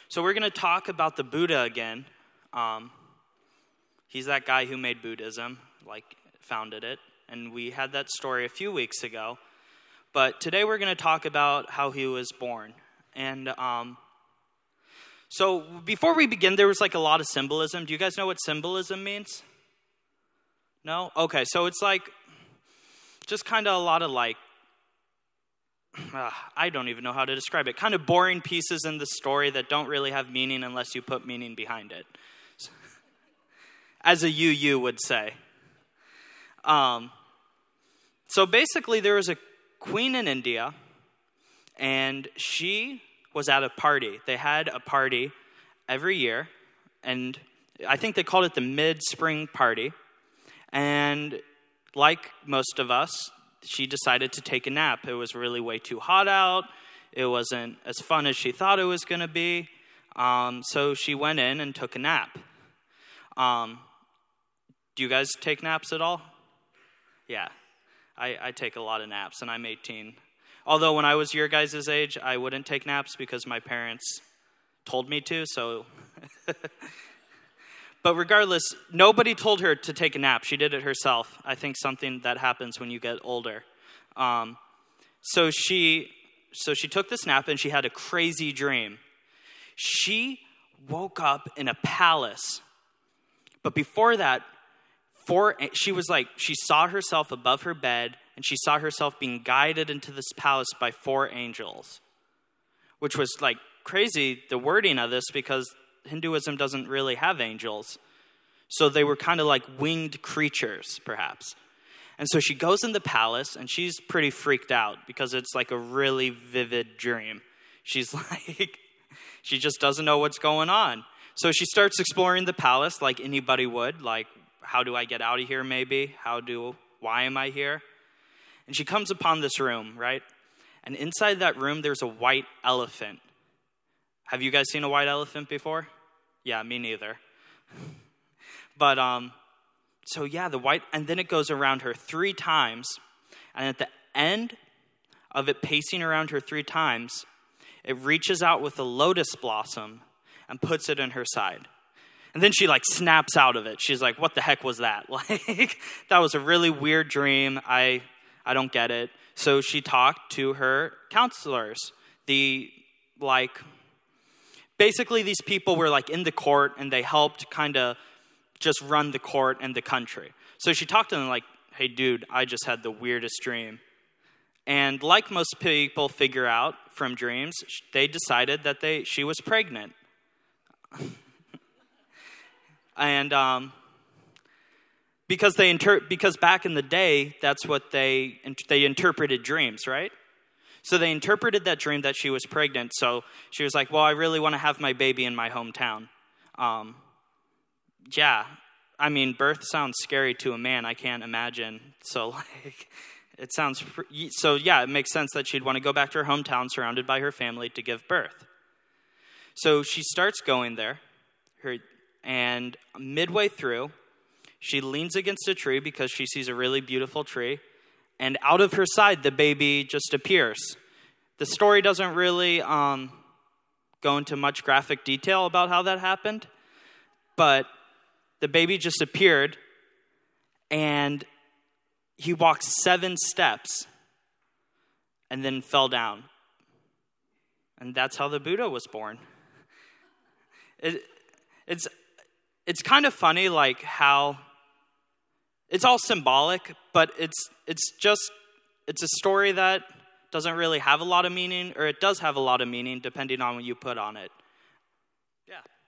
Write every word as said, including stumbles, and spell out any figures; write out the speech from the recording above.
So we're going to talk about the Buddha again. Um, he's that guy who made Buddhism, like founded it. And we had that story a few weeks ago. But today we're going to talk about how he was born. And um, so before we begin, there was like a lot of symbolism. Do you guys know what symbolism means? No? Okay, so it's like just kind of a lot of like, uh, I don't even know how to describe it. Kind of boring pieces in the story that don't really have meaning unless you put meaning behind it. As a U U would say. Um, so basically there was a queen in India, and she was at a party. They had a party every year, and I think they called it the mid-spring party. And like most of us, she decided to take a nap. It was really way too hot out. It wasn't as fun as she thought it was going to be. Um, so she went in and took a nap. Um, do you guys take naps at all? Yeah, I, I take a lot of naps, and I'm eighteen. Although when I was your guys' age, I wouldn't take naps because my parents told me to, so... But regardless, nobody told her to take a nap. She did it herself. I think something that happens when you get older. Um, so she so she took this nap, and she had a crazy dream. She woke up in a palace. But before that, four, she was like, she saw herself above her bed, and she saw herself being guided into this palace by four angels. Which was like crazy, the wording of this, because Hinduism doesn't really have angels. So they were kind of like winged creatures, perhaps. And so she goes in the palace, and she's pretty freaked out because it's like a really vivid dream. She's like, she just doesn't know what's going on. So she starts exploring the palace like anybody would. Like, how do I get out of here maybe? How do, why am I here? And she comes upon this room, right? And inside that room, there's a white elephant. Have you guys seen a white elephant before? Yeah, me neither. But, um, so yeah, the white, and then it goes around her three times. And at the end of it pacing around her three times, it reaches out with a lotus blossom and puts it in her side. And then she like snaps out of it. She's like, what the heck was that? Like, that was a really weird dream. I, I don't get it. So she talked to her counselors, the like... Basically, these people were like in the court, and they helped kind of just run the court and the country. So she talked to them like, hey, dude, I just had the weirdest dream. And like most people figure out from dreams, they decided that they she was pregnant. and um, because they inter- because back in the day, that's what they they interpreted dreams, right? So they interpreted that dream that she was pregnant. So she was like, well, I really want to have my baby in my hometown. Um, yeah, I mean, birth sounds scary to a man. I can't imagine. So like, it sounds, so yeah, it makes sense that she'd want to go back to her hometown surrounded by her family to give birth. So she starts going there, her, and midway through, she leans against a tree because she sees a really beautiful tree. And out of her side, the baby just appears. The story doesn't really um, go into much graphic detail about how that happened. But the baby just appeared, and he walked seven steps and then fell down. And that's how the Buddha was born. It, it's, it's kind of funny, like how... It's all symbolic, but it's it's just, it's a story that doesn't really have a lot of meaning, or it does have a lot of meaning depending on what you put on it. Yeah.